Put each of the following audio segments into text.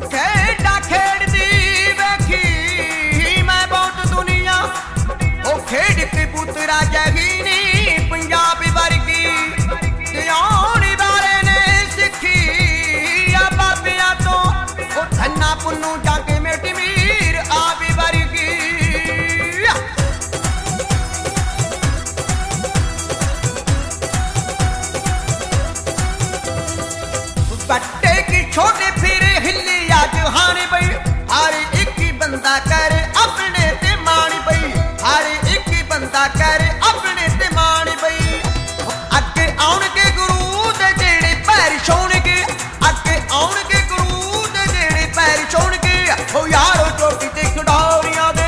ਖੇਡਾਂ ਖੇਡਦੀ ਵੇਖੀ ਮੈਂ ਬਹੁਤ ਦੁਨੀਆ ਉਹ ਖੇਡ ਕੇ ਪੁੱਤਰਾ ਜਗੀ ਨੀ ਪੰਜਾਬ ਵਰਗੀ ਤੇ ਆਉਣ ਵਾਲੇ ਨੇ ਸਿੱਖੀ ਆ ਬਾਬਿਆਂ ਤੋਂ ਉਹ ਧੰਨਾ ਪੁੰਨੂ ਜੱਗ ਮਿੱਟ ਮੀਰ ਆਵੇ ਵਰਗੀ बट्टे की छोटे फिर हिली आज हानी बई हर एक ही बंदा करे अपने ते मानी बई हर एक ही बंदा करे अपने ते मानी बई अगे आउण के गुरु दे जेड़े पैर छौणगे अगे आउण के गुरु दे जेड़े पैर छौणगे ओ यारो चोटी ते खिडौरियां दे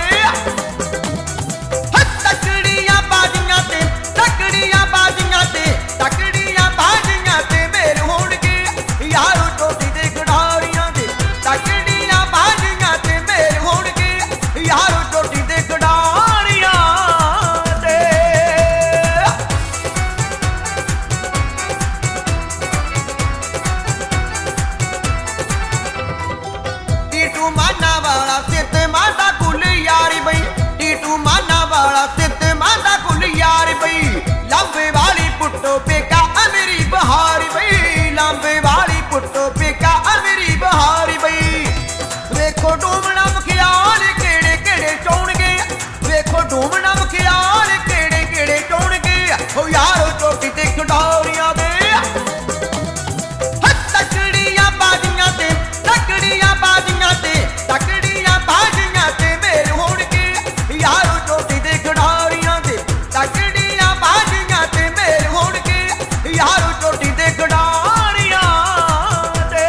तकड़ियां बाजियां ते तकड़ियां बाजियां ते तकड़ियां बाजियां ते मेल होणगे यारो चोटी दे खिडौरियां दे तकड़ियां बाजियां ते मेल होणगे यारो चोटी दे खिडौरियां दे टीटू माना वाला सित माता कुल यारी बई टीटू माना वाला सित माता कुल यारी बई लंबे वाली पुट्टो पेका अमेरी बहारी बई लंबे वाली पुट्टो पेका अमेरी बहारी बई वेखो डूमना मखियाल केड़े केड़े चौणगे वेखो डूमना मखियाल केड़े केड़े चौणगे ओ यारो चोटी ते खिडौरियां दे तकड़ियां बाजियां ते तकड़ियां बाजियां ते तकड़ियां बाजियां ते मेल होणगे यारो चोटी ते खिडौरियां दे तकड़ियां बाजियां ते मेल होणगे यारो चोटी ते खिडौरियां दे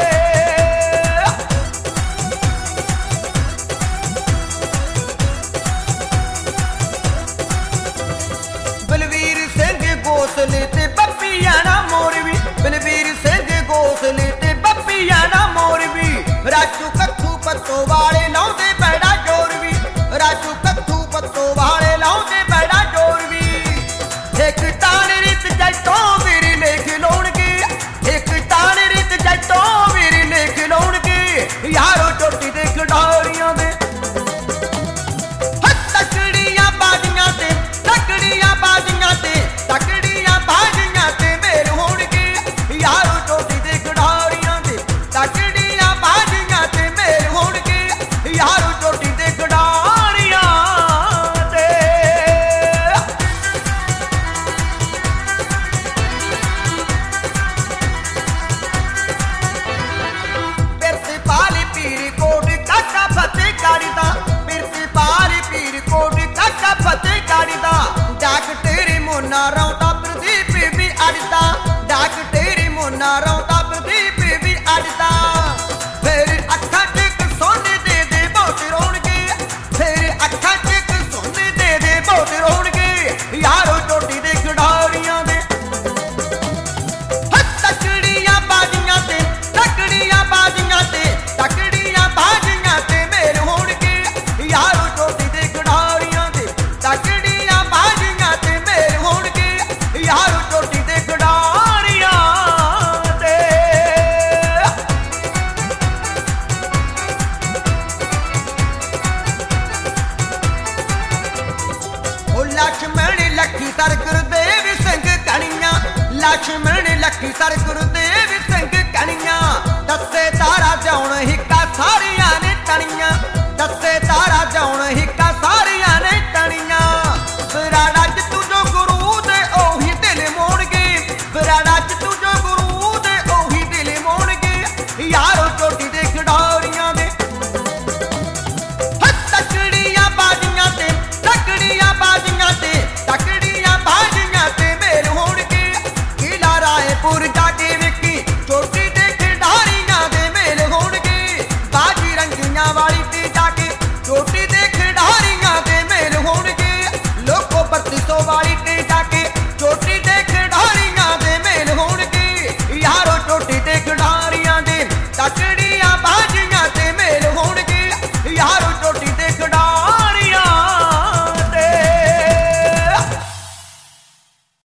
बलवीर सिंह गोसले ते बप्पिया ना मोरवी बलवीर सिंह गोसले ते बप्पिया ना मोरवी राजू कत्थू पत्तो वाले लाउंदे बैड़ा जोर भी राजू कत्थू पत्तो वाले लाउंदे बैड़ा जोर भी एक तान रित जटों वीर लेख लाउणगे एक तान रित जटों वीर लेख लाउणगे यारो चोटी दे खिडौरियां दे तकड़ियां बाजियां ते तकड़ियां बाजियां ते तकड़ियां बाजियां ते मेल होणगे यारो चोटी दे खिडौरियां दे तकड़ियां बाजियां ते मेल होणगे यारो चोटी दे खिडौरियां दे प्रिंसिपाल पीर कोट काका फतेह गाड़ी दा प्रिंसिपाल पीर कोट काका फतेह गाड़ी दा डाक तेरे मोना रौंदा प्रदीप भी अड़दा डाक तेरे मोना रौंदा प्रदीप भी अड़दा फिर अखां च इक सोने दे बहुत रोणगे फिर अखां च इक सोने दे बहुत रोणगे यारो चोटी दे खिडौरियां दे तकड़ियां बाजियां ते तकड़ियां बाजियां ते तकड़ियां बाजियां ते मेल होणगे यारो चोटी दे खिडौरियां दे तकड़ियां बाजियां ते मेल होणगे यारो चोटी दे खिडौरियां दे ओ लक्ष्मण लखी सर गुरदेव सिंह कणियां लक्ष्मण लखी सर गुरदेव सिंह कणियां दसे तारा जाउण हिक्का सारियां ने तणियां दसे तारा जाउण हिक्का सारियां ने तणियां बराड़ा च तू जो गुरु दे ओही दिल मोणगे बराड़ा च तू जो गुरु दे ओही दिल मोणगे यारो चोटी दे खिडौरियां दे तकड़ियां बाजियां ते तकड़ियां बाजियां ते तकड़ियां बाजियां ते मेल होणगे किला रायपुर जाके